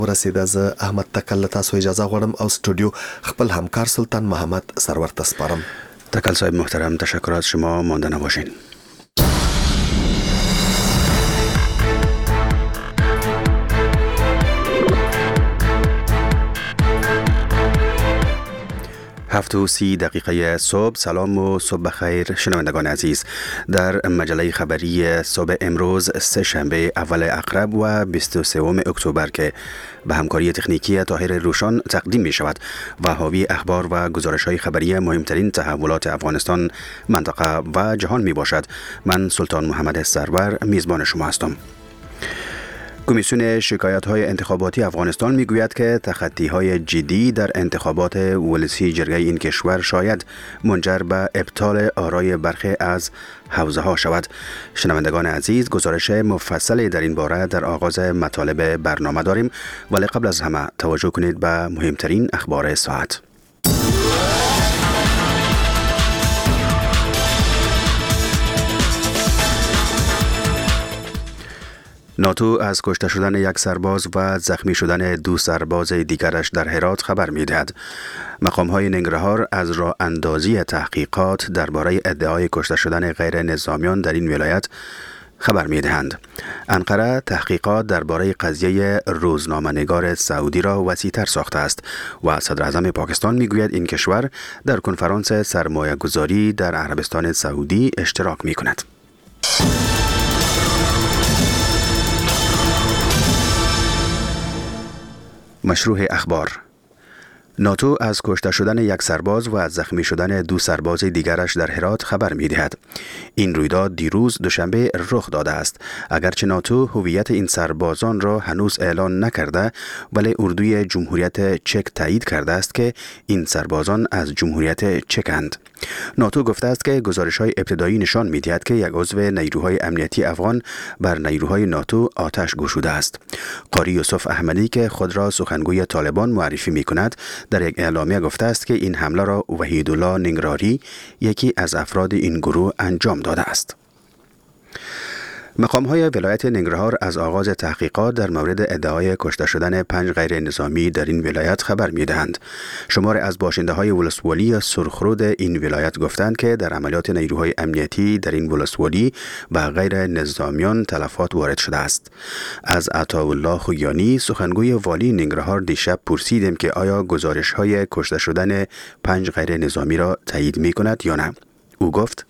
ورسید. از احمد تکل تاسو اجازه غواړم او استودیو خپل همکار سلطان محمد سرور تسپارم. تکل صاحب محترم، تشکر از شما، مانده نباشین. هفت و 30 دقیقه صبح. سلام و صبح بخیر شنوندگان عزیز. در مجله خبری صبح امروز سه شنبه اول اقرب و 23 اکتبر که به همکاری تکنیکی طاهر روشان تقدیم می شود و حاوی اخبار و گزارش های خبری مهمترین تحولات افغانستان، منطقه و جهان می باشد. من سلطان محمد سرور میزبان شما هستم. کمیسیون شکایت‌های انتخاباتی افغانستان میگوید که تخطی‌های جدی در انتخابات ولسی جرگه این کشور شاید منجر به ابطال آرای برخی از حوزه‌ها شود. شنوندگان عزیز، گزارش مفصلی در این باره در آغاز مطالب برنامه داریم، ولی قبل از همه توجه کنید به مهمترین اخبار ساعت. ناتو از کشته شدن یک سرباز و زخمی شدن دو سرباز دیگرش در هرات خبر می‌دهد. مقام‌های ننگرهار از راه اندازی تحقیقات درباره ادعای کشته شدن غیر نظامیان در این ولایت خبر می‌دهند. انقره تحقیقات درباره قضیه روزنامه‌نگار سعودی را وسیع‌تر ساخته است و صدر اعظم پاکستان می‌گوید این کشور در کنفرانس سرمایه‌گذاری در عربستان سعودی اشتراک می‌کند. مشروع اخبار. ناتو از کشته شدن یک سرباز و از زخمی شدن دو سرباز دیگرش در هرات خبر می‌دهد. این رویداد دیروز دوشنبه رخ داده است. اگرچه ناتو هویت این سربازان را هنوز اعلان نکرده، ولی اردوی جمهوریت چک تایید کرده است که این سربازان از جمهوریت چکند. ناتو گفته است که گزارش‌های ابتدایی نشان می‌دهد که یک عضو نیروهای امنیتی افغان بر نیروهای ناتو آتش گشوده است. قاری یوسف احمدی که خود را سخنگوی طالبان معرفی می‌کند، در یک اعلامیه گفته است که این حمله را وحیدالله ننگراری، یکی از افراد این گروه، انجام داده است. مقام‌های ولایت ننگرهار از آغاز تحقیقات در مورد ادعای کشته شدن 5 غیر نظامی در این ولایت خبر می‌دهند. شمار از باشنده‌های ولسوالی سرخرود این ولایت گفتند که در عملیات نیروهای امنیتی در این ولسوالی به غیر نظامیان تلفات وارد شده است. از عطاالله خوگیانی، سخنگوی والی ننگرهار، دیشب پرسیدیم که آیا گزارش‌های کشته شدن 5 غیر نظامی را تایید می‌کند یا نه. او گفت: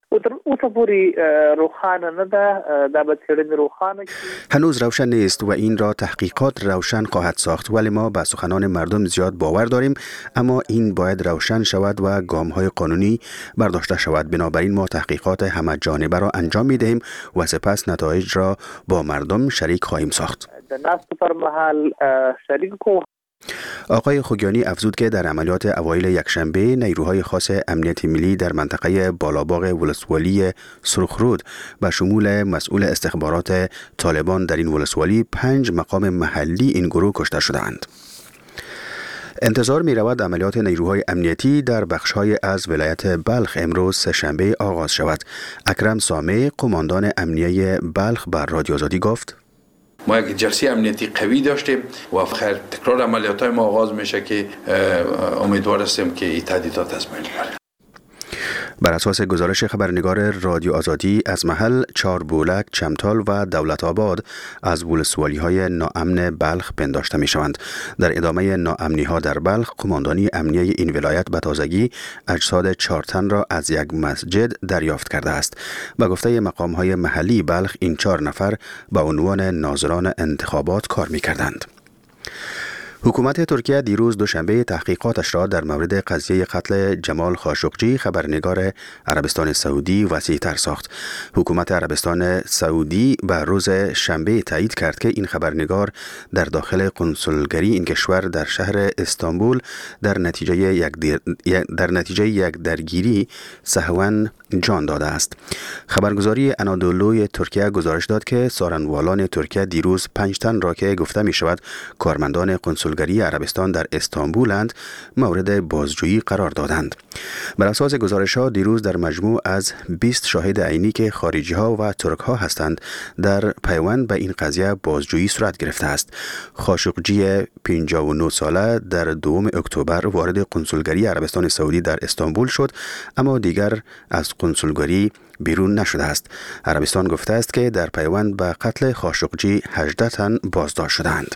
هنوز روشن نیست و این را تحقیقات روشن خواهد ساخت، ولی ما به سخنان مردم زیاد باور داریم، اما این باید روشن شود و گام‌های قانونی برداشته شود. بنابراین ما تحقیقات همه جانبه را انجام می‌دهیم و سپس نتایج را با مردم شریک خواهیم ساخت. آقای خوگیانی افزود که در عملیات اوایل یکشنبه نیروهای خاص امنیت ملی در منطقه بالاباغ ولسوالی سرخرود به شمول مسئول استخبارات طالبان در این ولسوالی 5 مقام محلی این گروه کشته شدند. انتظار می رود عملیات نیروهای امنیتی در بخش‌های از ولایت بلخ امروز سه‌شنبه آغاز شود. اکرم سامع، قماندان امنیه بلخ، بر رادیو آزادی گفت: ما یک جلسه امنیتی قوی داشتیم و خیر تکرار عملیات‌های ما آغاز میشه که امیدوار هستیم که این تهدیدات از بین بره. بر اساس گزارش خبرنگار رادیو آزادی، از محل چاربولک، چمتال و دولت آباد از ولسوالی‌های ناامن بلخ پنداشته می‌شوند. در ادامه ناامنی‌ها در بلخ، قماندانی امنیه این ولایت به تازگی اجساد 4 تن را از یک مسجد دریافت کرده است. به گفته مقام‌های محلی بلخ، این 4 نفر به عنوان ناظران انتخابات کار می‌کردند. حکومت ترکیه دیروز دوشنبه تحقیقاتش را در مورد قضیه قتل جمال خاشقجی، خبرنگار عربستان سعودی، وسیع‌تر ساخت. حکومت عربستان سعودی به روز شنبه تایید کرد که این خبرنگار در داخل قنصلگری این کشور در شهر استانبول در نتیجه یک درگیری سهواً جان داده است. خبرگزاری انادولوی ترکیه گزارش داد که سارنوالان ترکیه دیروز 5 تن را که گفته می شود کارمندان قنصلگری کنسولگری عربستان در استانبولند مورد بازجویی قرار دادند. بر اساس گزارش‌ها دیروز در مجموع از 20 شاهد عینی که خارجی‌ها و ترک‌ها هستند در پیوند به این قضیه بازجویی صورت گرفته است. خاشقجی 59 ساله در 2 اکتبر وارد کنسولگری عربستان سعودی در استانبول شد، اما دیگر از کنسولگری بیرون نشده است. عربستان گفته است که در پیوند به قتل خاشقجی 18 تن بازداشت شدند.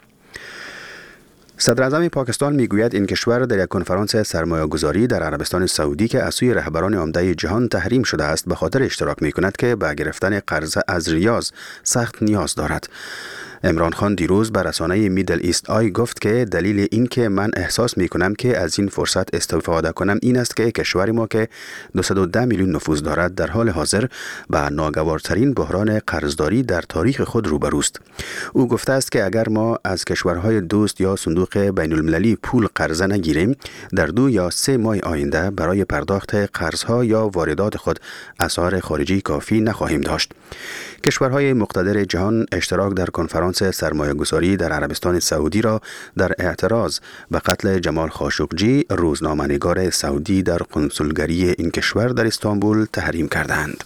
صدر اعظم پاکستان میگوید این کشور در یک کنفرانس سرمایه‌گذاری در عربستان سعودی که از سوی رهبران عمده جهان تحریم شده است به خاطر اشتراک می‌کند که به گرفتن قرض از ریاض سخت نیاز دارد. عمران خان دیروز بر رسانه میدل ایست آی گفت که دلیل این که من احساس می کنم که از این فرصت استفاده کنم این است که کشور ما که 210 میلیون نفوذ دارد در حال حاضر با ناگوارترین بحران قرضداری در تاریخ خود روبروست. او گفته است که اگر ما از کشورهای دوست یا صندوق بین المللی پول قرضه نگیریم در 2 یا 3 ماه آینده برای پرداخت قرضها یا واردات خود اسعار خارجی کافی نخواهیم داشت. کشورهای مقتدر جهان اشتراک در کنفرانس سرمایه‌گذاری در عربستان سعودی را در اعتراض به قتل جمال خاشقجی روزنامه‌نگار سعودی در کنسولگری این کشور در استانبول تحریم کردند.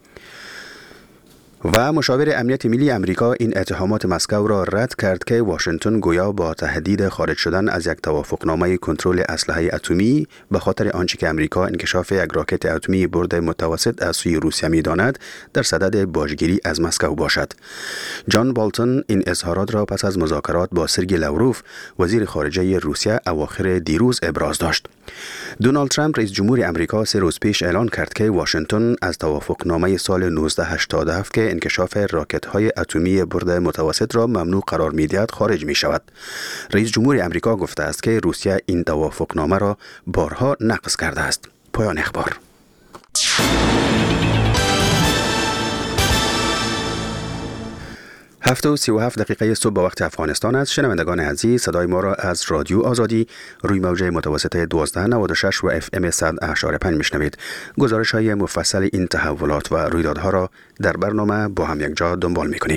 و مشاور امنیت ملی امریکا این اتهامات مسکو را رد کرد که واشنگتن گویا با تهدید خارج شدن از یک توافقنامه کنترل اسلحه اتمی به خاطر آنچه که امریکا انکشاف یک راکت اتمی برد متوسط از سوی روسیه می‌داند در صدد باجگیری از مسکو باشد. جان بالتون این اظهارات را پس از مذاکرات با سرگئی لاوروف وزیر خارجه روسیه اواخر دیروز ابراز داشت. دونالد ترامپ رئیس جمهور امریکا 3 روز پیش اعلان کرد که واشنگتن از توافقنامه سال 1987 که انکشاف راکت‌های اتمی برد متوسط را ممنوع قرار می‌دهد خارج می‌شود. رئیس جمهور امریکا گفته است که روسیه این توافقنامه را بارها نقض کرده است. پایان اخبار. 7:37 صبح به وقت افغانستان است. شنوندگان عزیز، صدای ما را از رادیو آزادی روی موج متوسط 1296 و FM 100.5 میشنوید. گزارش های مفصل این تحولات و رویدادها را در برنامه با هم یک جا دنبال میکنیم.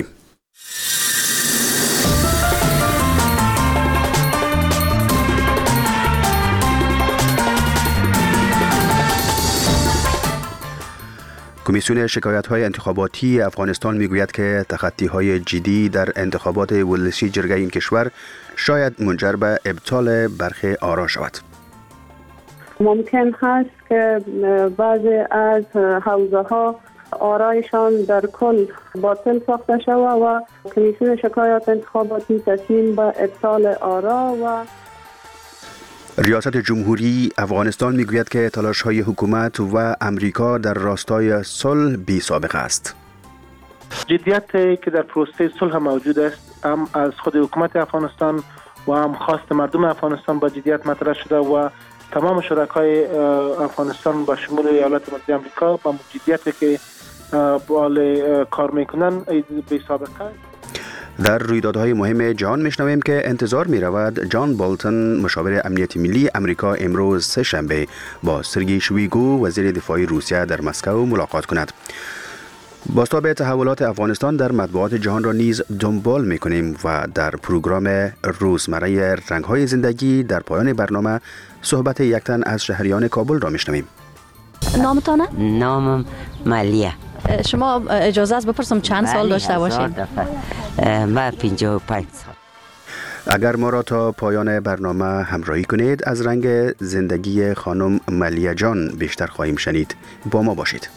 کمیسیون شکایت‌های انتخاباتی افغانستان میگوید که تخطی‌های جدی در انتخابات ولسی جرگه این کشور شاید منجر به ابطال برخی آرا شود. ممکن هست که بعضی از حوزه‌ها آرایشان در کل باطل ساخته شود و کمیسیون شکایات انتخاباتی تصمیم به ابطال آرا و ریاست جمهوری افغانستان میگوید که تلاش‌های حکومت و امریکا در راستای صلح بی سابقه است. جدیتی که در پروسه صلح موجود است هم از خود حکومت افغانستان و هم خواست مردم افغانستان با جدیت مطرح شده و تمام شرکای افغانستان با شمول ایالات متحده آمریکا با جدیتی که کار میکنن بی سابقه است. در رویدادهای مهم جهان میشنویم که انتظار میرود جان بالتون مشاور امنیت ملی امریکا امروز سه شنبه با سرگئی شویگو وزیر دفاع روسیه در مسکو ملاقات کند. بازتاب تحولات افغانستان در مطبوعات جهان را نیز دنبال میکنیم و در پروگرام روزمره رنگ‌های زندگی در پایان برنامه صحبت یک تن از شهریان کابل را میشنویم. نامتانه؟ نامم ملیه. شما اجازه است بپرسم چند سال داشته باشید؟ من 55 سال. اگر ما را تا پایان برنامه همراهی کنید از رنگ زندگی خانم ملیه جان بیشتر خواهیم شنید. با ما باشید.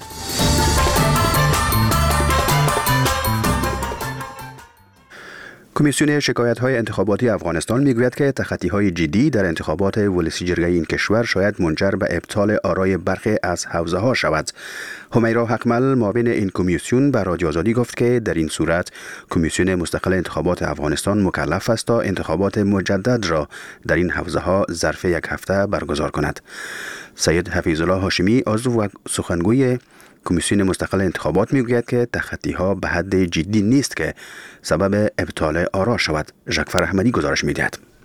کمیسیون شکایت‌های انتخاباتی افغانستان میگوید که تخطی‌های جدی در انتخابات ولسی جرگه این کشور شاید منجر به ابطال آرای برخی از حوزه‌ها شود. همیرا حقمل معاون این کمیسیون به رادیو آزادی گفت که در این صورت کمیسیون مستقل انتخابات افغانستان مکلف است تا انتخابات مجدد را در این حوزه‌ها ظرف یک هفته برگزار کند. سید حفیظ الله هاشمی عضو و سخنگوی کمیسیون مستقل انتخابات میگوید که تخطی‌ها به حد جدی نیست که سبب ابطال آرا شود. ژکفر احمدی گزارش می‌دهد.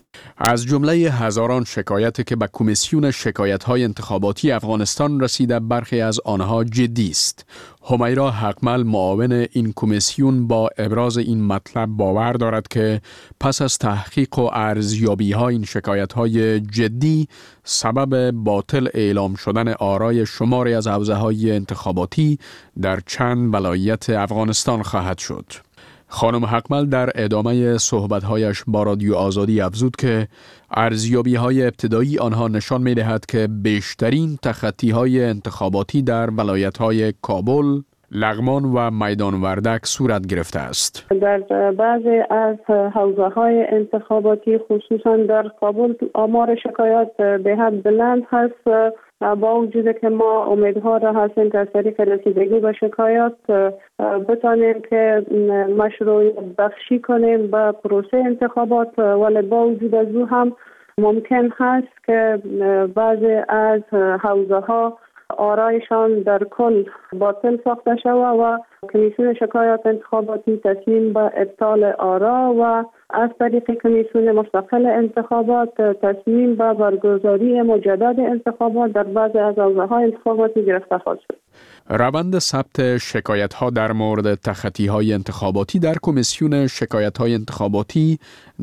از جمله هزاران شکایتی که به کمیسیون شکایت‌های انتخاباتی افغانستان رسیده، برخی از آنها جدی است. همیرا حقمل، معاون این کمیسیون، با ابراز این مطلب باور دارد که پس از تحقیق و ارزیابی‌های این شکایت‌های جدی، سبب باطل اعلام شدن آرای شماری از حوزه‌های انتخاباتی در چند ولایت افغانستان خواهد شد. خانم حقمل در ادامه صحبت‌هایش با رادیو آزادی افزود که ارزیابی‌های ابتدایی آنها نشان می‌دهد که بیشترین تخطی‌های انتخاباتی در ولایت‌های کابل، لغمان و میدان وردک صورت گرفته است. در بعضی از حوزه‌های انتخاباتی خصوصا در کابل آمار شکایات به حد بلند هست. با وجود که ما امیدوار هستیم که از طریق رسیدگی به شکایات بتانیم که مشروعیت بخشی کنیم به پروسه انتخابات، ولی با وجود از او هم ممکن هست که بعضی از حوزه‌ها آرایشان در کل باطل ساخته شود و کمیسیون شکایات انتخاباتی تصمیم به ابطال آرا و از طریق کمیسیون مستقل انتخابات تصمیم به برگزاری مجدد انتخابات در بعضی از حوزه‌های انتخاباتی گرفته خواهد شد. روند ثبت شکایت‌ها در مورد تخطی‌های انتخاباتی در کمیسیون شکایت‌های انتخاباتی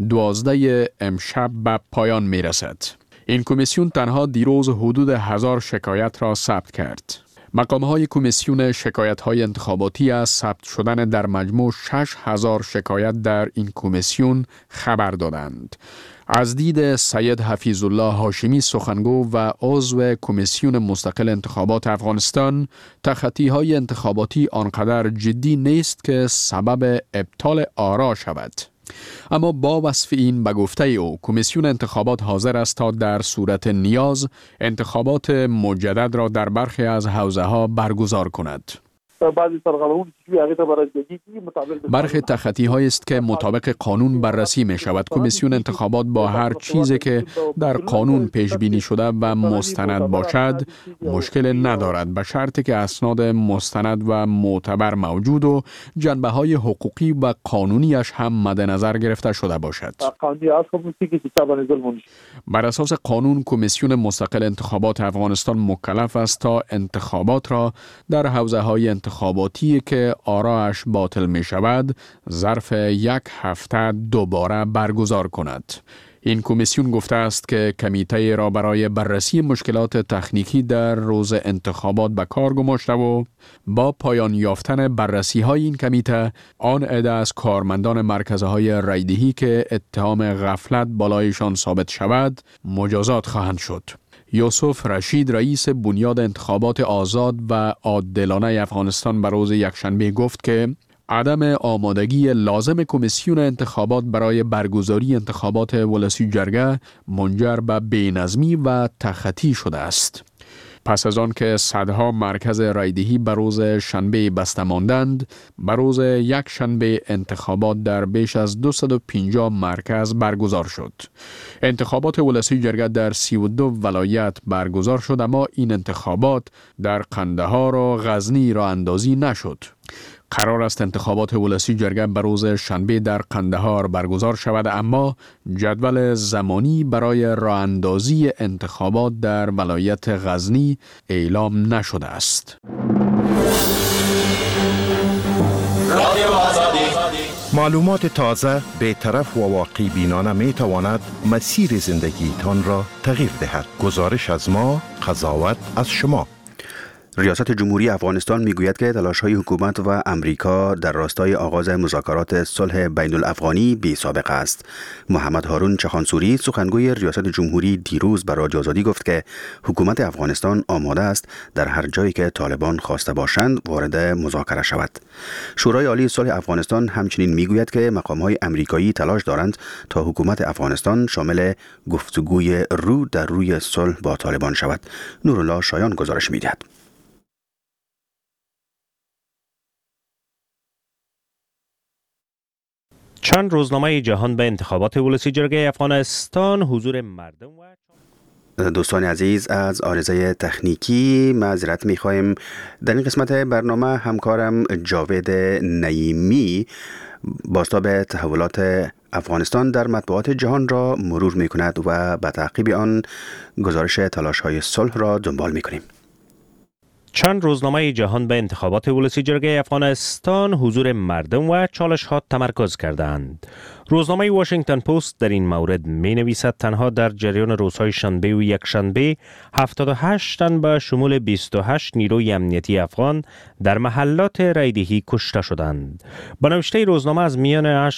12 امشب به پایان می‌رسد. این کمیسیون تنها دیروز حدود 1000 شکایت را ثبت کرد. مقام‌های کمیسیون شکایت‌های انتخاباتی از ثبت شدن در مجموع 6000 شکایت در این کمیسیون خبر دادند. از دید سید حفیظالله هاشمی، سخنگو و عضو کمیسیون مستقل انتخابات افغانستان، تخطی‌های انتخاباتی آنقدر جدی نیست که سبب ابطال آرا شود. اما با وصف این، به گفته او، کمیسیون انتخابات حاضر است تا در صورت نیاز انتخابات مجدد را در برخی از حوزه‌ها برگزار کند. برخی تخطی‌هایی است که مطابق قانون بررسی می شود. کمیسیون انتخابات با هر چیزی که در قانون پیش بینی شده و مستند باشد مشکل ندارد، به شرطی که اسناد مستند و معتبر موجود و جنبه‌های حقوقی و قانونیش هم مد نظر گرفته شده باشد. بر اساس قانون، کمیسیون مستقل انتخابات افغانستان مکلف است تا انتخابات را در حوزه‌های انتخاباتی که آراش باطل می شود ظرف 1 هفته دوباره برگزار کند. این کمیسیون گفته است که کمیته را برای بررسی مشکلات تکنیکی در روز انتخابات به کار گماشته و با پایان یافتن بررسی های این کمیته، آن عده از کارمندان مرکزهای رایدهی که اتهام غفلت بالایشان ثابت شود مجازات خواهند شد. یوسف رشید، رئیس بنیاد انتخابات آزاد و عادلانه افغانستان، به روز یکشنبه گفت که عدم آمادگی لازم کمیسیون انتخابات برای برگزاری انتخابات ولسی جرگه منجر به بی‌نظمی و تخطی شده است. پس از آن که صدها مرکز رایدهی به روز شنبه بسته ماندند، به روز یک شنبه انتخابات در بیش از 250 مرکز برگزار شد. انتخابات ولسی جرگه در 32 ولایت برگزار شد، اما این انتخابات در قندهار و غزنی راه اندازی نشد. قرار است انتخابات ولسی جرگه به روز شنبه در قندهار برگزار شود، اما جدول زمانی برای راه اندازی انتخابات در ولایت غزنی اعلام نشده است. معلومات تازه، بی‌طرف و واقع بینانه می تواند مسیر زندگیتان را تغییر دهد. گزارش از ما، قضاوت از شما. ریاست جمهوری افغانستان میگوید که تلاش‌های حکومت و امریکا در راستای آغاز مذاکرات صلح بین الافغانی بی سابقه است. محمد هارون چخانسوری، سخنگوی ریاست جمهوری، دیروز به رادیو آزادی گفت که حکومت افغانستان آماده است در هر جایی که طالبان خواسته باشند وارد مذاکره شود. شورای عالی صلح افغانستان همچنین میگوید که مقام‌های امریکایی تلاش دارند تا حکومت افغانستان شامل گفتگوی رو در روی صلح با طالبان شود. نورالله شایان گزارش می‌دهد. چند روزنامه جهان به انتخابات ولسی جرگه افغانستان حضور مردم و دوستان عزیز، از عارضه تکنیکی معذرت می‌خواهیم. در این قسمت برنامه همکارم جاوید نعیمی بازتاب تحولات افغانستان در مطبوعات جهان را مرور می کند و به تعقیب آن گزارش تلاش‌های صلح را دنبال می کنیم. چند روزنامه جهان به انتخابات ولسی جرگه افغانستان حضور مردم و چالش‌ها تمرکز کردند. روزنامه واشنگتن پست در این مورد می نویسد تنها در جریان روزهای شنبه و یکشنبه 78 تن به شمول 28 نیروی امنیتی افغان در محلات رایدهی کشته شدند. با نوشته روزنامه از میان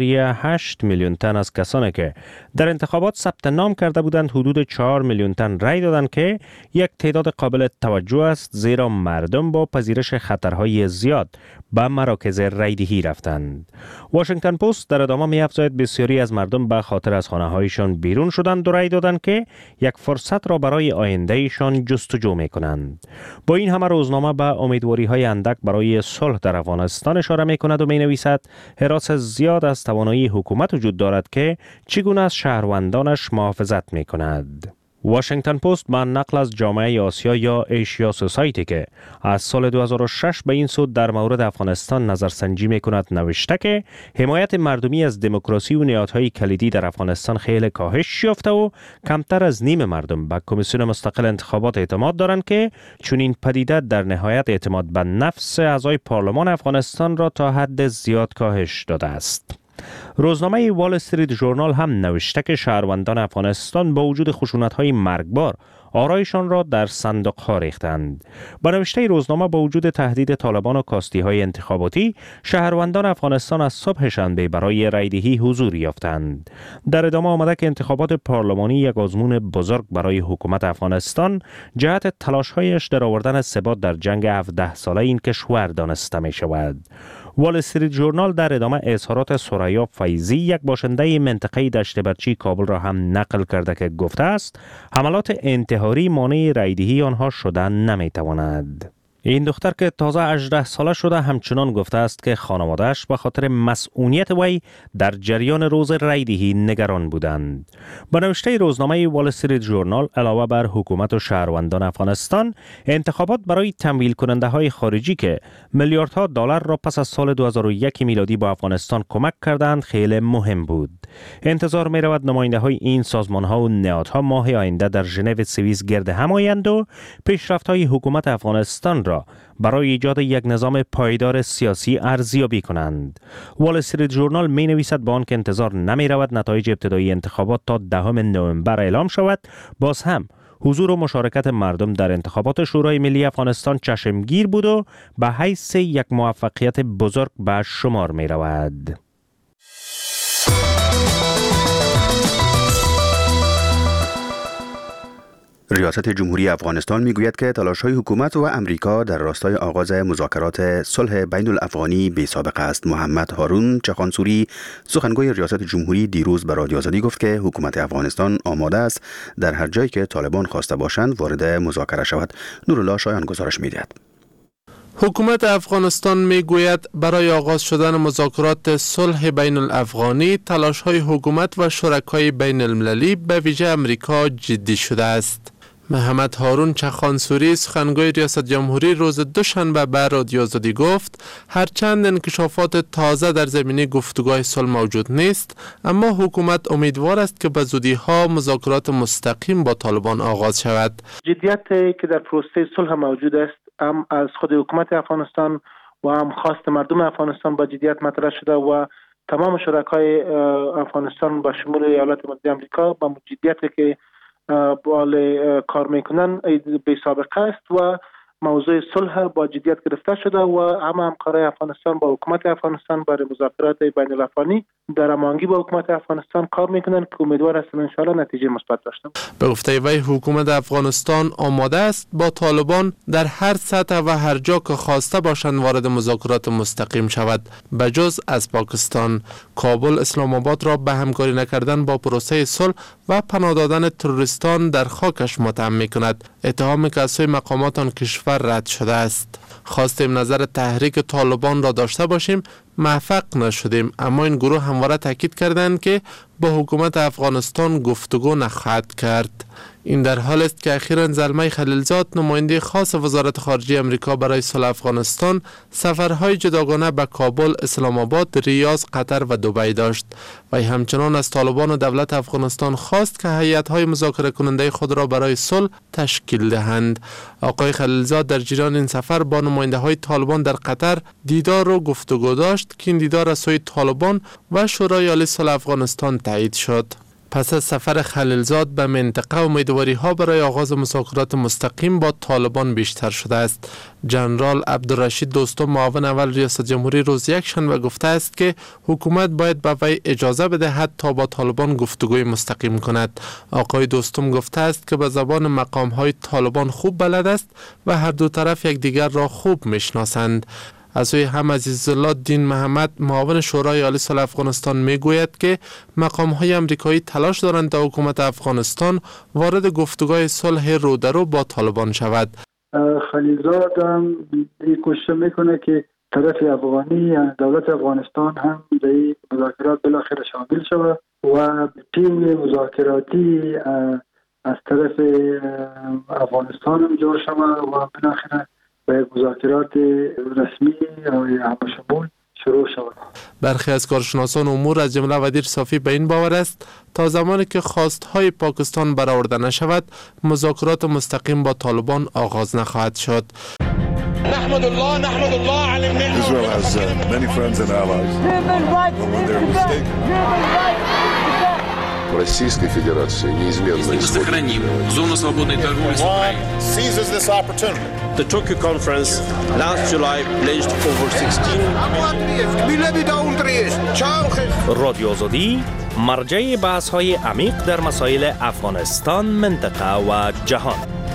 8.8 میلیون تن از کسانی که در انتخابات ثبت نام کرده بودند حدود 4 میلیون تن رای دادند که یک تعداد قابل توجه است، زیرا مردم با پذیرش خطرهای زیاد به مراکز رایدهی رفتند. واشنگتن پست در ادامه می‌افزاید بسیاری از مردم به خاطر از خانه‌هایشان بیرون شدند و رای دادند که یک فرصت را برای آیندهشان جستجو می‌کنند. با این همه روزنامه به امیدواری‌های اندک برای صلح در افغانستان اشاره می‌کند و می‌نویسد حراس زیاد از توانایی حکومت وجود دارد که چگونه از شهروندانش محافظت می‌کند. واشنگتن پست با نقل از جامعه آسیا یا ایشیا سوسایتی که از سال 2006 به این سو در مورد افغانستان نظرسنجی می‌کند نوشته که حمایت مردمی از دموکراسی و نهادهای کلیدی در افغانستان خیلی کاهش یافته و کمتر از نیم مردم به کمیسیون مستقل انتخابات اعتماد دارند که چون این پدیده در نهایت اعتماد به نفس اعضای پارلمان افغانستان را تا حد زیاد کاهش داده است. روزنامه وال استریت ژورنال هم نوشته که شهروندان افغانستان با وجود خشونت‌های مرگبار آرایشان را در صندوق‌ها ریختند. با نوشته روزنامه با وجود تهدید طالبان و کاستی‌های انتخاباتی، شهروندان افغانستان از صبح شنبه برای رایدهی حضور یافتند. در ادامه آمده که انتخابات پارلمانی یک آزمون بزرگ برای حکومت افغانستان جهت تلاش‌هایش در آوردن ثبات در جنگ 17 ساله این کشور دانسته می‌شود. وال استریت ژورنال در ادامه اظهارات ثریا فیضی، یک باشنده منطقه دشت برچی کابل را هم نقل کرده که گفته است حملات انتحاری مانع رایدهی آنها شدن نمیتواند. این دختر که تازه 18 ساله شده همچنان گفته است که خانواده‌اش به خاطر مسئولیت وی در جریان روز رایدهی نگران بودند. با نوشته روزنامه وال استریت ژورنال علاوه بر حکومت و شهروندان افغانستان، انتخابات برای تمویل کننده های خارجی که میلیاردها دلار را پس از سال 2001 میلادی با افغانستان کمک کردند خیلی مهم بود. انتظار می رود نماینده های این سازمان ها و نهادها ماه آینده در ژنو سوئیس گرد هم آیند و پیشرفت های حکومت افغانستان را برای ایجاد یک نظام پایدار سیاسی ارزیابی کنند. وال استریت ژورنال می نویسد با آنکه انتظار نمی رود نتایج ابتدایی انتخابات تا 10 نوامبر اعلام شود، باز هم حضور و مشارکت مردم در انتخابات شورای ملی افغانستان چشمگیر بود و به حیث یک موفقیت بزرگ به شمار می رود. ریاست جمهوری افغانستان میگوید که تلاش‌های حکومت و امریکا در راستای آغاز مذاکرات صلح بین الافغانی بی سابقه است. محمد هارون چخانسوری، سخنگوی ریاست جمهوری، دیروز به رادیو آزادی گفت که حکومت افغانستان آماده است در هر جایی که طالبان خواسته باشند وارد مذاکره شود. نورالله شایان گزارش می‌دهد. حکومت افغانستان میگوید برای آغاز شدن مذاکرات صلح بین الافغانی تلاش‌های حکومت و شرکای بین المللی به ویژه امریکا جدی شده است. محمد هارون چخانسوری، سخنگوی ریاست جمهوری، روز دوشنبه به رادیو آزادی گفت هرچند انکشافات تازه در زمینه گفتگوهای صلح موجود نیست، اما حکومت امیدوار است که به زودی‌ها مذاکرات مستقیم با طالبان آغاز شود. جدیتی که در پروسه صلح موجود است هم از خود حکومت افغانستان و هم خواست مردم افغانستان با جدیت مطرح شده و تمام شرکای افغانستان با شمول ایالات متحده آمریکا با جدیتی که بالا کار میکنن بی سابقه است و موضوع صلح با جدیت گرفته شده و همکاری افغانستان با حکومت افغانستان برای مذاکرات بین الافغانی در هماهنگی با حکومت افغانستان کار میکنن که امیدوار هستم ان شاءالله نتیجه مثبت داشته باشه. به گفته وی حکومت افغانستان آماده است با طالبان در هر سطح و هر جا که خواسته باشند وارد مذاکرات مستقیم شود، بجز از پاکستان. کابل اسلام آباد را به همکاری نکردن با پروسه صلح و پناه دادن تروریستان در خاکش متهم میکند، اتهامی که از سوی مقامات آن کشور رد شده است. خواستیم نظر تحریک طالبان را داشته باشیم، موفق نشدیم، اما این گروه همواره تاکید کردند که با حکومت افغانستان گفتگو نخواهد کرد. این در حال است که اخیراً زلمه خلیلزاد نماینده خاص وزارت خارجه امریکا برای صلح افغانستان سفرهای جداگانه به کابل، اسلام آباد، ریاض، قطر و دبی داشت و همچنان از طالبان و دولت افغانستان خواست که هیئت‌های مذاکره کننده خود را برای صلح تشکیل دهند. آقای خلیلزاد در جریان این سفر با نماینده‌های طالبان در قطر دیدار و گفتگو داشت که این دیدار از سوی طالبان و شورای عالی صلح افغانستان تایید شد. پس از سفر خلیلزاد به منطقه امیدواری‌ها برای آغاز مذاکرات مستقیم با طالبان بیشتر شده است. جنرال عبدالرشید دوستم معاون اول ریاست جمهوری روز یکشنبه گفته است که حکومت باید به وی اجازه بدهد تا با طالبان گفتگوی مستقیم کند. آقای دوستم گفته است که به زبان مقام‌های طالبان خوب بلد است و هر دو طرف یکدیگر را خوب میشناسند. از سوی هم عزیزالله دین محمد معاون شورای عالی صلح افغانستان میگوید که مقام‌های آمریکایی تلاش دارند تا حکومت افغانستان وارد گفتگوهای صلح رو در رو با طالبان شود. خلیلزاد هم این کوشش میکنه که طرف افغانی دولت افغانستان هم در این مذاکرات بالاخره شامل شود و تیم مذاکراتی از طرف افغانستان هم جور شود و بالاخره به مذاکرات رسمی و همشمول شروع شود. برخی از کارشناسان امور از جمله ودیر صافی به این باور است تا زمانی که خواستهای پاکستان برآورده نشود مذاکرات مستقیم با طالبان آغاز نخواهد شد. نحمد الله على النعمة. Israel has many friends and allies. When they're mistaken. Российской Федерации неизменно сохраним зону свободной торговли с Украиной. Seizes this opportunity. The Tokyo conference last July pledged over 16 رادیو آزادی مرجع بحث‌های عمیق در مسائل افغانستان، منطقه و جهان.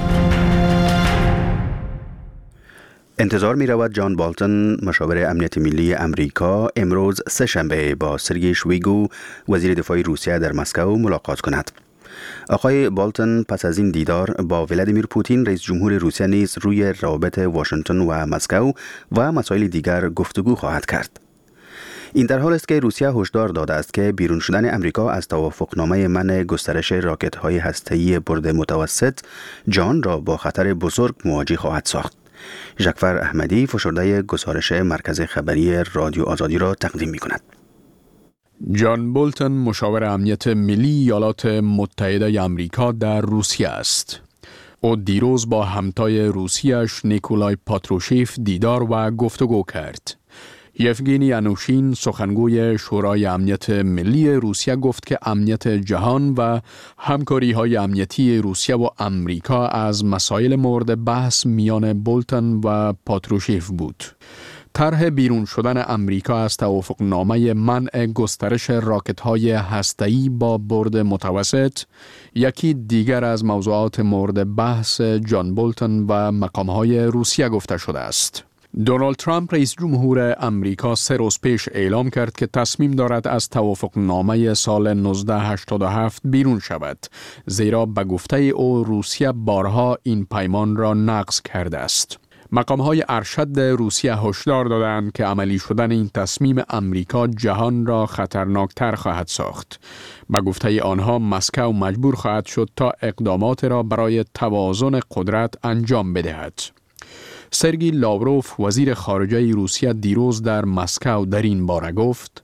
انتظار می رود جان بالتون مشاور امنیت ملی امریکا امروز سه‌شنبه با سرگئی شویگو وزیر دفاع روسیه در مسکو ملاقات کند. آقای بالتون پس از این دیدار با ولادیمیر پوتین رئیس جمهور روسیه نیز روی روابط واشنگتن و مسکو و مسائل دیگر گفتگو خواهد کرد. این در حال است که روسیه هشدار داده است که بیرون شدن امریکا از توافقنامه منع گسترش راکت‌های هسته‌ای برد متوسط جهان را با خطر بزرگ مواجه خواهد ساخت. ژکفر احمدی فشرده گزارش مرکز خبری رادیو آزادی را تقدیم می کند. جان بولتون مشاور امنیت ملی ایالات متحده آمریکا در روسیه است. او دیروز با همتای روسیش نیکولای پاتروشیف دیدار و گفتگو کرد. یفگینی انوشین سخنگوی شورای امنیت ملی روسیه گفت که امنیت جهان و همکاری‌های امنیتی روسیه و امریکا از مسائل مورد بحث میان بولتون و پاتروشیف بود. طرح بیرون شدن امریکا از توافقنامه منع گسترش راکت‌های هسته‌ای با برد متوسط یکی دیگر از موضوعات مورد بحث جان بولتون و مقام‌های روسیه گفته شده است. دونالد ترامپ رئیس جمهور امریکا 3 روز پیش اعلام کرد که تصمیم دارد از توافقنامه سال 1987 بیرون شود، زیرا به گفته او روسیه بارها این پیمان را نقض کرده است. مقام‌های ارشد روسیه هشدار دادند که عملی شدن این تصمیم امریکا جهان را خطرناکتر خواهد ساخت. به گفته آنها مسکو مجبور خواهد شد تا اقدامات را برای توازن قدرت انجام بدهد. سرگئی لاوروف وزیر خارجه روسیه دیروز در مسکو در این باره گفت: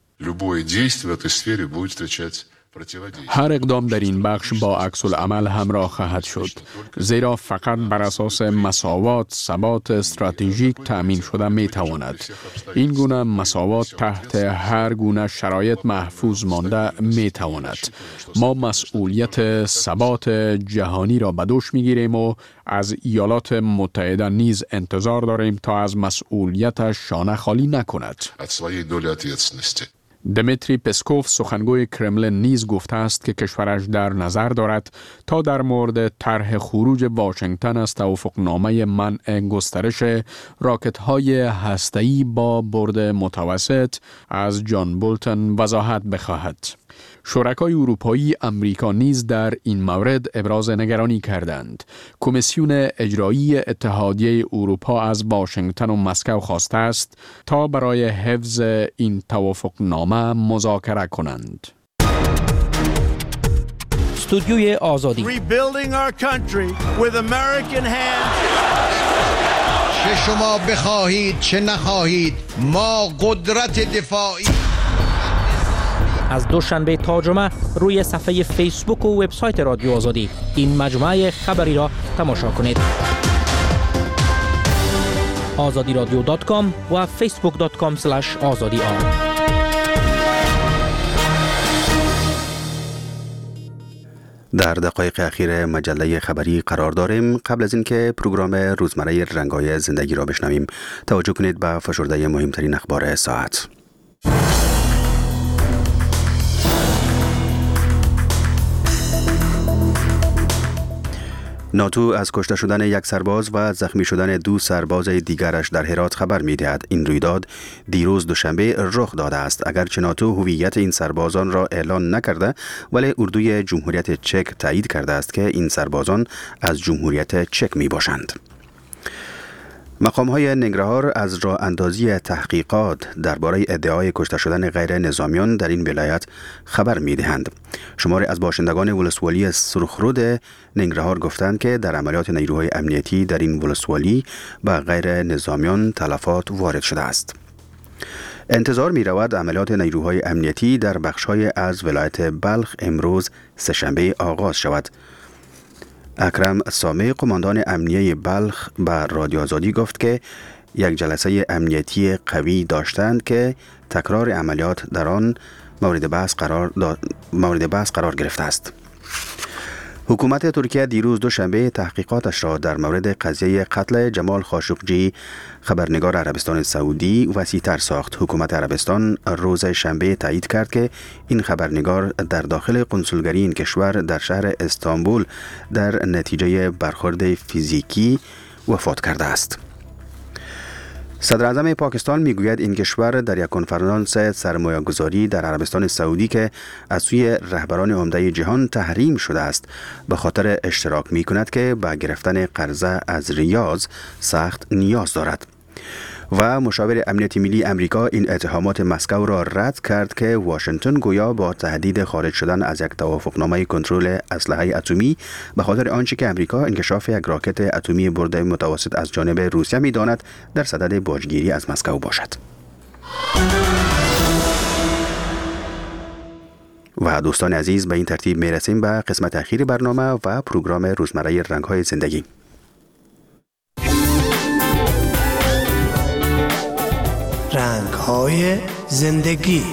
هر اقدام در این بخش با عکس العمل همراه خواهد شد، زیرا فقط بر اساس مساوات ثبات استراتژیک تأمین شده می تواند. این گونه مساوات تحت هر گونه شرایط محفوظ مانده می تواند. ما مسئولیت ثبات جهانی را به دوش می گیریم و از ایالات متحده نیز انتظار داریم تا از مسئولیتش شانه خالی نکند. دمیتری پسکوف سخنگوی کرملین نیز گفته است که کشورش در نظر دارد تا در مورد طرح خروج واشنگتن از توافقنامه منع گسترش راکت‌های هسته‌ای با برد متوسط از جان بولتون وضاحت بخواهد. شرکای اروپایی امریکا نیز در این مورد ابراز نگرانی کردند. کمیسیون اجرایی اتحادیه اروپا از واشنگتن و مسکو خواسته است تا برای حفظ این توافقنامه مذاکره کنند. استودیوی آزادی. Rebuilding our country with American hands. چه شما بخواهید چه نخواهید ما قدرت دفاعی. از دوشنبه تا جمعه روی صفحه فیسبوک و وبسایت رادیو آزادی این مجموعه خبری را تماشا کنید. azadiradio.com و facebook.com/azadi. در دقایق اخیر مجله خبری قرار داریم. قبل از اینکه پروگرام روزمره رنگ‌های زندگی را بشنویم، توجه کنید به فشرده مهمترین اخبار ساعت. ناتو از کشته شدن یک سرباز و زخمی شدن 2 سرباز دیگرش در هرات خبر می‌دهد. این رویداد دیروز دوشنبه رخ داده است. اگرچه ناتو هویت این سربازان را اعلان نکرده، ولی اردوی جمهوریت چک تایید کرده است که این سربازان از جمهوریت چک میباشند. مقام‌های ننگرهار از راه اندازی تحقیقات درباره ادعای کشته شدن غیر نظامیان در این ولایت خبر می‌دهند. شماری از باشندگان ولسوالی سرخرود ننگرهار گفتند که در عملیات نیروهای امنیتی در این ولسوالی به غیر نظامیان تلفات وارد شده است. انتظار می رود عملیات نیروهای امنیتی در بخش‌های از ولایت بلخ امروز سه‌شنبه آغاز شود. اکرم سامع قماندان امنیه بلخ به رادیو آزادی گفت که یک جلسه امنیتی قوی داشتند که تکرار عملیات در آن مورد بحث قرار گرفته است. حکومت ترکیه دیروز دوشنبه تحقیقاتش را در مورد قضیه قتل جمال خاشقجی خبرنگار عربستان سعودی وسیع‌تر ساخت. حکومت عربستان روز شنبه تایید کرد که این خبرنگار در داخل قنصلگری این کشور در شهر استانبول در نتیجه برخورد فیزیکی وفات کرده است. صدر اعظم پاکستان میگوید این کشور در یک کنفرانس سرمایه‌گذاری در عربستان سعودی که از سوی رهبران عمده جهان تحریم شده است به خاطر اشتراک میکند که به گرفتن قرضه از ریاض سخت نیاز دارد. و مشاور امنیت ملی امریکا این اتهامات مسکو را رد کرد که واشنگتن گویا با تهدید خارج شدن از یک توافقنامه کنترل اسلحه اتمی به خاطر آنچه که امریکا انکشاف یک راکت اتمی برد متوسط از جانب روسیه می‌داند در صدد باجگیری از مسکو باشد. و دوستان عزیز، به این ترتیب میرسیم به قسمت اخیر برنامه و پروگرام روزمره رنگ‌های زندگی. رنگ‌های زندگی.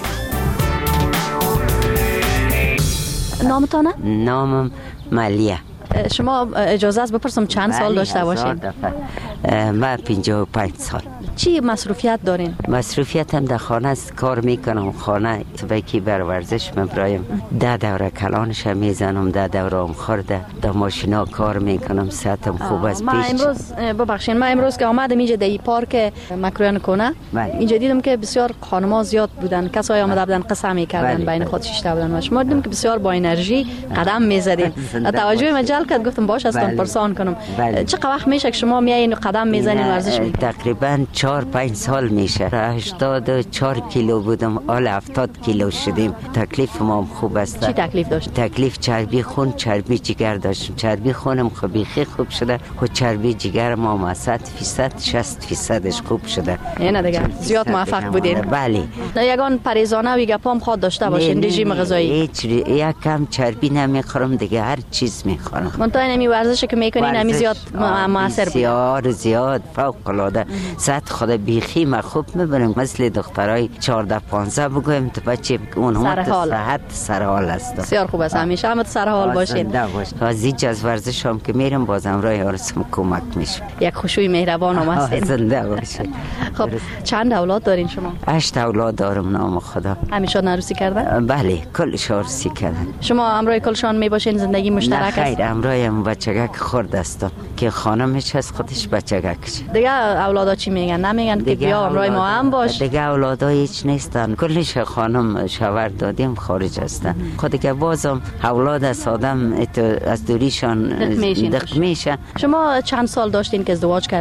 نامتانه؟ نامم ملیه. شما اجازه است بپرسم چند سال داشته باشین؟ من 55 سال. چی مصروفیت دارین؟ مصروفیتم در خانه است، کار میکنم. خانه بکی بر ورزش مبرایم 10 دوره کلانش میزنم، 10 دوره خورده در ماشینا کار میکنم. صحتم خوب است. من امروز ببخشین، من امروز که آمدم اینجا در پارک مکرویان کنه اینجا دیدم که بسیار خانم‌ها زیاد بودن، کسایی آمده بودن قصه میکردن بین خود شیشته بودن و شما دیدم که بسیار با انرژی قدم میزدین. توجه من جلب کرد، گفتم باش هستم پرسان کنم. چقدر وقت میشه که شما میایین قدم میزنین ورزش میکنین؟ تقریبا 4-5 سال میشه. 84 کیلو بودم، حال 70 کیلو شدیم. تکلیف ما خوب است. چی تکلیف داشت؟ تکلیف چربی خون، چربی جگر داشتم. چربی خونم خیلی خوب شده و چربی جگر ما 100%، 60%ش خوب شده. نه دیگه زیاد موفق بودین. بله. یگان پریزانه و گپام خود داشته باشین، رژیم غذایی. هیچ یک کم چربی نمیخورم دیگه، هر چیز میخورم. من تا اینمی ورزشی که میکنین همی زیاد موثر بود. بسیار زیاد فوق العاده. صد خدا بیخی ما خوب میبرم، مثل دخترای 14-15 بگویم تو بچه اونها تو صحت سرحال است. بسیار خوب است، همیشه هم سرحال باشین. از این جز ورزش هم که میرم بازم راه آرسم کمک میشه. یک خوشوی مهربان هم هستین. زنده باشین. خب چند اولاد دارین شما؟ 8 اولاد دارم نام خدا. همیشه عروسی کردن؟ بله کلش عروسی کردن. شما همراه کلشان میباشین؟ زندگی مشترک است؟ نه خیر، همراهم بچگک خورد هستم که خانمش از خودش بچگک. دیگه اولادا چی میگن؟ نمیگن که بیا همراه ما هم باش؟ دیگه اولادا هیچ نیستن، کلش خانم شوهر دادیم خارج هستن. خود که بازم اولاد از آدم از دوریشان دق میشه. شما چند سال داشتین که ازدواج کردین؟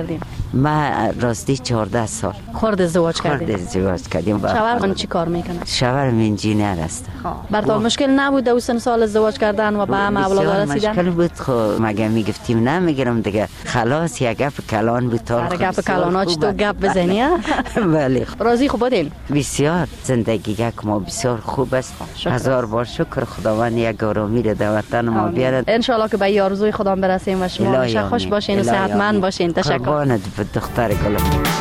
ما راستی 14 سال خورد ازدواج کردیم. ازدواج کردیم. شوهر چی کار میکنه؟ شوهرم انجینیر است. برات مشکل نبود در سن سال ازدواج کردن و به هم اولاد رسیدن؟ مشکل بود. خب مگه میگفتیم نمیگیرم دیگه، خلاص یک گپ کلان بود. تا گپ کلان ها چطور گپ بزنی؟ بله. راضی خوب بودین؟ بسیار. زندگی یک ما بسیار خوب است. هزار بار شکر خداوند یک آرامی رو در وطن ما بیارد. ان شاء الله که به آرزوی خدا برسیم و شما همیشه خوش باشین و صحتمند باشین. تشکر. قربانت دختر گلم.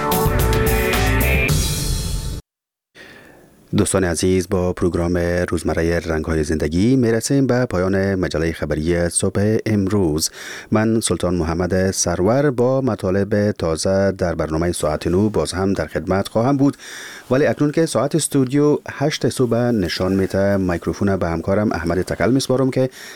دوستان عزیز، با پروگرام روزمره رنگ‌های زندگی میرسیم به پایان مجله خبری صبح امروز. من سلطان محمد سرور با مطالب تازه در برنامه ساعت 9 باز هم در خدمت خواهم بود، ولی اکنون که ساعت استودیو 8 صبح نشان میده، میکروفون به همکارم احمد تکل میسپارم که